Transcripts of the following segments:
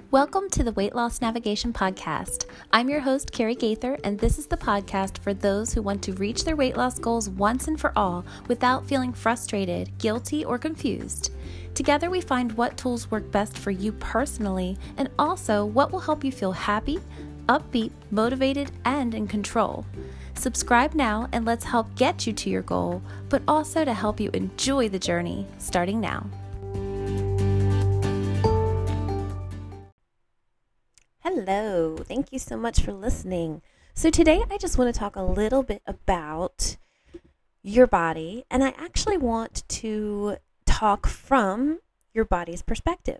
Welcome to the Weight Loss Navigation Podcast. I'm your host, Carrie Gaither, and this is the podcast for those who want to reach their weight loss goals once and for all without feeling frustrated, guilty, or confused. Together, we find what tools work best for you personally and also what will help you feel happy, upbeat, motivated, and in control. Subscribe now and let's help get you to your goal, but also to help you enjoy the journey starting now. Hello, thank you so much for listening. So today I just want to talk a little bit about your body, and I actually want to talk from your body's perspective.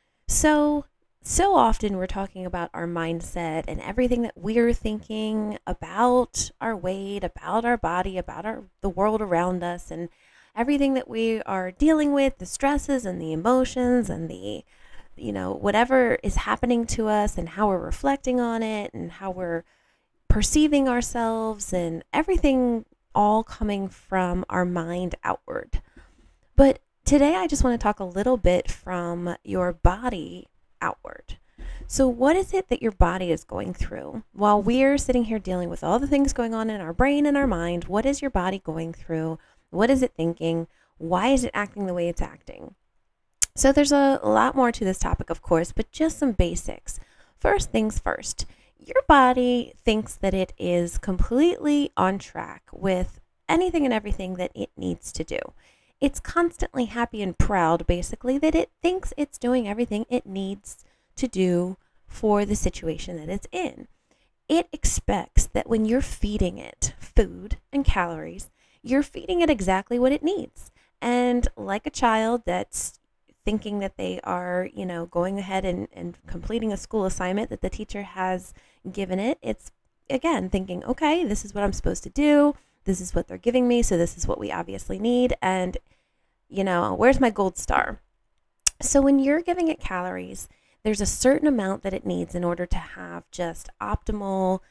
So often we're talking about our mindset and everything that we're thinking about our weight, about our body, about the world around us, and everything that we are dealing with, the stresses and the emotions and the whatever is happening to us and how we're reflecting on it and how we're perceiving ourselves and everything all coming from our mind outward. But today I just want to talk a little bit from your body outward. So what is it that your body is going through? While we're sitting here dealing with all the things going on in our brain and our mind, what is your body going through? What is it thinking? Why is it acting the way it's acting? So there's a lot more to this topic, of course, but just some basics. First things first, your body thinks that it is completely on track with anything and everything that it needs to do. It's constantly happy and proud, basically, that it thinks it's doing everything it needs to do for the situation that it's in. It expects that when you're feeding it food and calories, you're feeding it exactly what it needs. And like a child that's thinking that they are, going ahead and completing a school assignment that the teacher has given it, it's, again, thinking, okay, this is what I'm supposed to do. This is what they're giving me, so this is what we obviously need. And, where's my gold star? So when you're giving it calories, there's a certain amount that it needs in order to have just optimal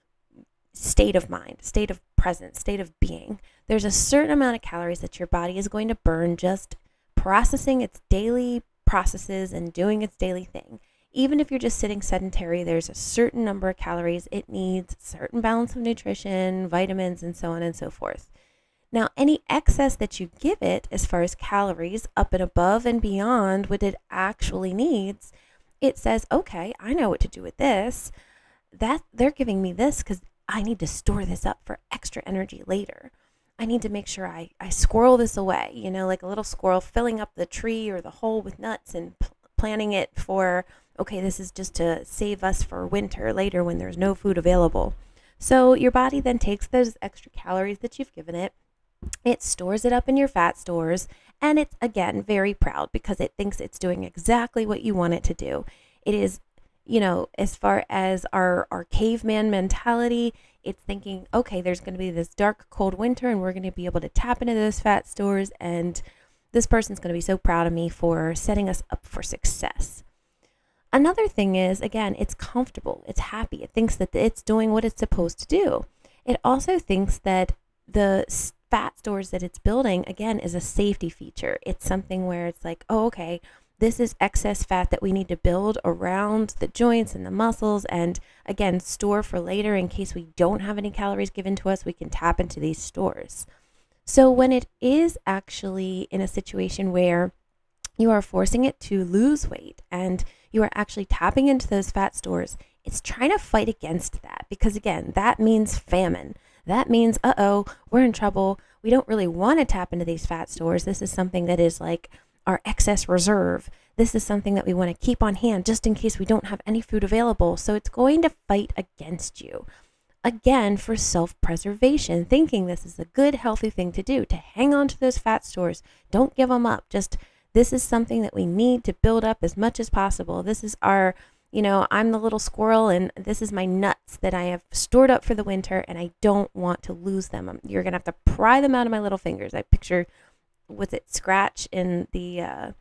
state of mind, state of presence, state of being. There's a certain amount of calories that your body is going to burn just processing its daily processes and doing its daily thing. Even if you're just sitting sedentary, there's a certain number of calories it needs, certain balance of nutrition, vitamins, and so on and so forth. Now, any excess that you give it as far as calories up and above and beyond what it actually needs, it says, okay, I know what to do with this. That they're giving me this because I need to store this up for extra energy later. I need to make sure I squirrel this away, like a little squirrel filling up the tree or the hole with nuts and planning it for, okay, this is just to save us for winter later when there's no food available. So your body then takes those extra calories that you've given it, it stores it up in your fat stores, and it's, again, very proud because it thinks it's doing exactly what you want it to do. It is, as far as our caveman mentality, it's thinking, okay, there's going to be this dark, cold winter and we're going to be able to tap into those fat stores, and this person's going to be so proud of me for setting us up for success. Another thing is, again, it's comfortable, it's happy, it thinks that it's doing what it's supposed to do. It also thinks that the fat stores that it's building, again, is a safety feature. It's something where it's like, oh, okay, this is excess fat that we need to build around the joints and the muscles and, again, store for later in case we don't have any calories given to us, we can tap into these stores. So when it is actually in a situation where you are forcing it to lose weight and you are actually tapping into those fat stores, it's trying to fight against that because, again, that means famine. That means, we're in trouble. We don't really want to tap into these fat stores. This is something that is like our excess reserve. This is something that we want to keep on hand just in case we don't have any food available. So it's going to fight against you. Again, for self-preservation, thinking this is a good, healthy thing to do, to hang on to those fat stores. Don't give them up. Just, this is something that we need to build up as much as possible. This is our, I'm the little squirrel and this is my nuts that I have stored up for the winter and I don't want to lose them. You're going to have to pry them out of my little fingers. I picture, was it Scratch in the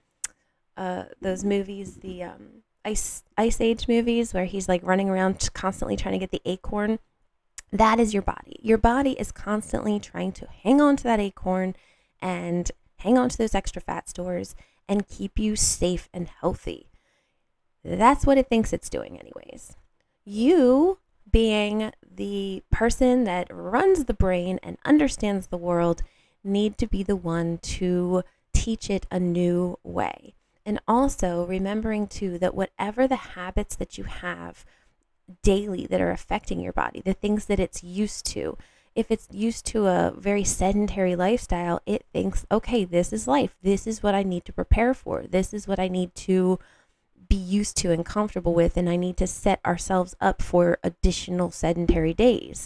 those movies, the Ice Age movies where he's like running around constantly trying to get the acorn? That is your body. Your body is constantly trying to hang on to that acorn and hang on to those extra fat stores and keep you safe and healthy. That's what it thinks it's doing anyways. You, being the person that runs the brain and understands the world, need to be the one to teach it a new way. And also remembering too that whatever the habits that you have daily that are affecting your body, the things that it's used to, if it's used to a very sedentary lifestyle, it thinks, okay, this is life. This is what I need to prepare for. This is what I need to be used to and comfortable with. And I need to set ourselves up for additional sedentary days.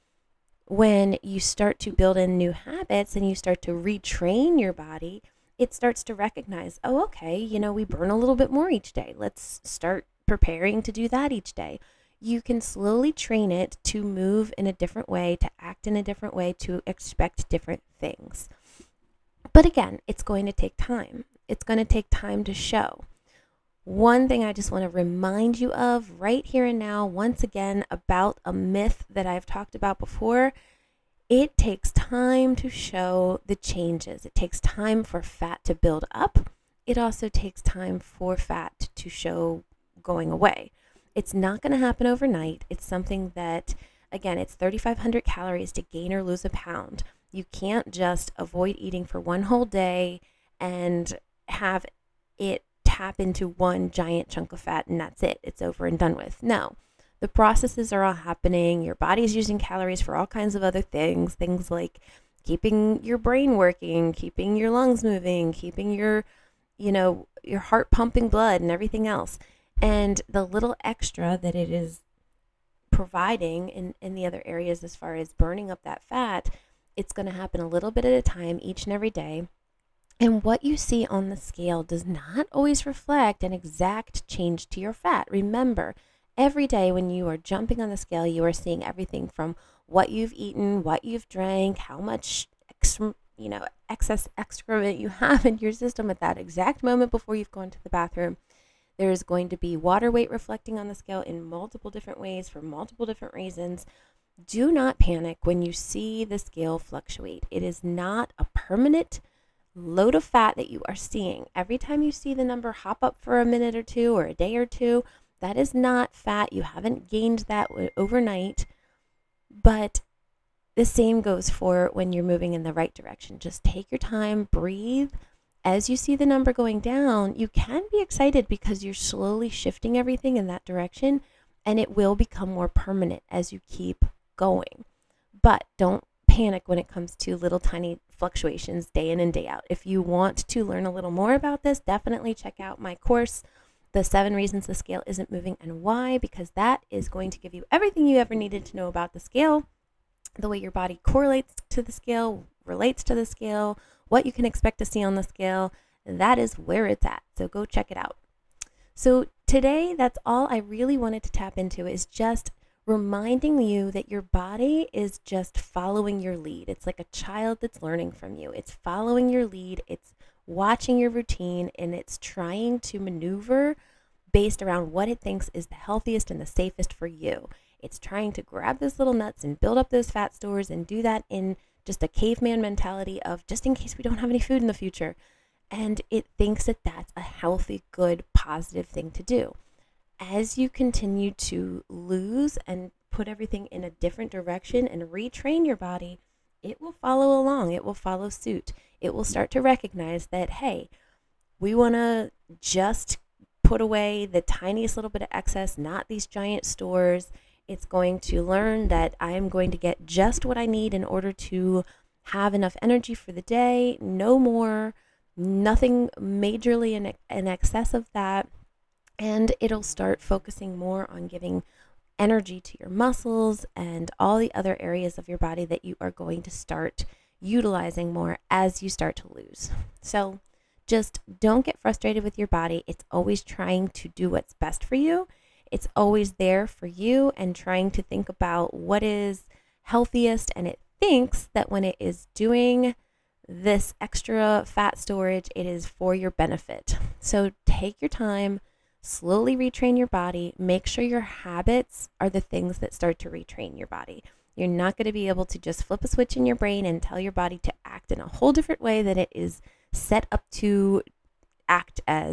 When you start to build in new habits and you start to retrain your body, it starts to recognize, oh, okay, we burn a little bit more each day. Let's start preparing to do that each day. You can slowly train it to move in a different way, to act in a different way, to expect different things. But again, it's going to take time. It's going to take time to show. One thing I just want to remind you of right here and now, once again, about a myth that I've talked about before. It takes time to show the changes. It takes time for fat to build up. It also takes time for fat to show going away. It's not going to happen overnight. It's something that, again, it's 3,500 calories to gain or lose a pound. You can't just avoid eating for one whole day and have it tap into one giant chunk of fat and that's it. It's over and done with. No. The processes are all happening. Your body's using calories for all kinds of other things. Things like keeping your brain working, keeping your lungs moving, keeping your heart pumping blood and everything else. And the little extra that it is providing in the other areas as far as burning up that fat, it's going to happen a little bit at a time each and every day. And what you see on the scale does not always reflect an exact change to your fat. Remember, every day when you are jumping on the scale, you are seeing everything from what you've eaten, what you've drank, how much excess excrement you have in your system at that exact moment before you've gone to the bathroom. There is going to be water weight reflecting on the scale in multiple different ways for multiple different reasons. Do not panic when you see the scale fluctuate. It is not a permanent load of fat that you are seeing. Every time you see the number hop up for a minute or two or a day or two, that is not fat. You haven't gained that overnight. But the same goes for when you're moving in the right direction. Just take your time, breathe. As you see the number going down, you can be excited because you're slowly shifting everything in that direction, and it will become more permanent as you keep going. But don't panic when it comes to little tiny fluctuations day in and day out. If you want to learn a little more about this, definitely check out my course, The 7 Reasons the Scale Isn't Moving and Why, because that is going to give you everything you ever needed to know about the scale, the way your body correlates to the scale, relates to the scale, what you can expect to see on the scale. That is where it's at. So go check it out. So today, that's all I really wanted to tap into, is just reminding you that your body is just following your lead. It's like a child that's learning from you. It's following your lead. It's watching your routine, and it's trying to maneuver based around what it thinks is the healthiest and the safest for you. It's trying to grab those little nuts and build up those fat stores and do that in just a caveman mentality of just in case we don't have any food in the future. And it thinks that that's a healthy, good, positive thing to do. As you continue to lose and put everything in a different direction and retrain your body, it will follow along. It will follow suit. It will start to recognize that, hey, we want to just put away the tiniest little bit of excess, not these giant stores. It's going to learn that I am going to get just what I need in order to have enough energy for the day, no more, nothing majorly in excess of that. And it'll start focusing more on giving energy to your muscles and all the other areas of your body that you are going to start utilizing more as you start to lose. So just don't get frustrated with your body. It's always trying to do what's best for you. It's always there for you and trying to think about what is healthiest. And it thinks that when it is doing this extra fat storage, it is for your benefit. So take your time, slowly retrain your body. Make sure your habits are the things that start to retrain your body. You're not going to be able to just flip a switch in your brain and tell your body to act in a whole different way that it is set up to act as.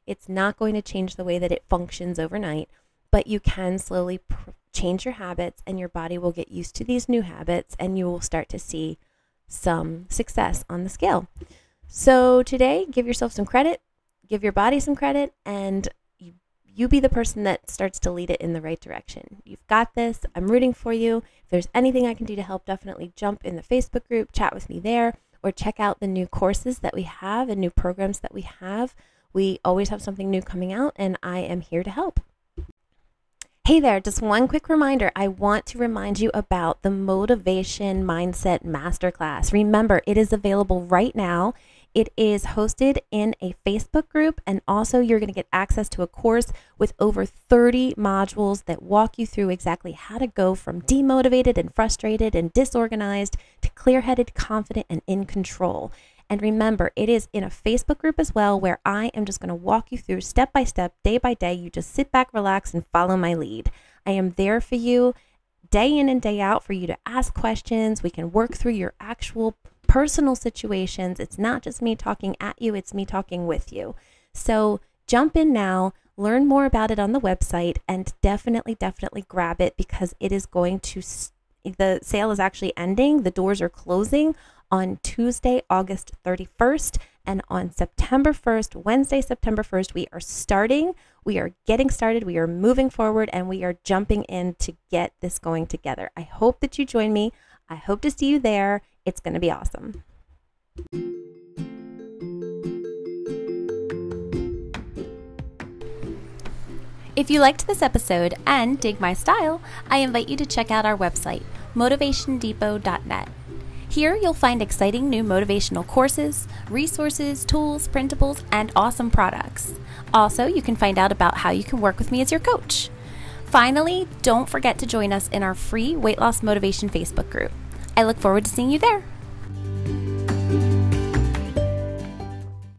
It's not going to change the way that it functions overnight, but you can slowly change your habits, and your body will get used to these new habits, and you will start to see some success on the scale. So today, give yourself some credit, give your body some credit, and you be the person that starts to lead it in the right direction. You've got this. I'm rooting for you. If there's anything I can do to help, definitely jump in the Facebook group, chat with me there, or check out the new courses that we have and new programs that we have. We always have something new coming out, and I am here to help. Hey there, just one quick reminder. I want to remind you about the Motivation Mindset Masterclass. Remember, it is available right now. It is hosted in a Facebook group, and also you're going to get access to a course with over 30 modules that walk you through exactly how to go from demotivated and frustrated and disorganized to clear-headed, confident, and in control. And remember, it is in a Facebook group as well, where I am just going to walk you through step by step, day by day. You just sit back, relax, and follow my lead. I am there for you day in and day out for you to ask questions. We can work through your actual personal situations. It's not just me talking at you, it's me talking with you. So jump in now, learn more about it on the website, and definitely grab it, because it is going to, the sale is actually ending. The doors are closing on Tuesday, August 31st, and on September 1st, Wednesday, September 1st, we are getting started, we are moving forward, and we are jumping in to get this going together. I hope that you join me. I hope to see you there. It's going to be awesome. If you liked this episode and dig my style, I invite you to check out our website, motivationdepot.net. Here you'll find exciting new motivational courses, resources, tools, printables, and awesome products. Also, you can find out about how you can work with me as your coach. Finally, don't forget to join us in our free Weight Loss Motivation Facebook group. I look forward to seeing you there.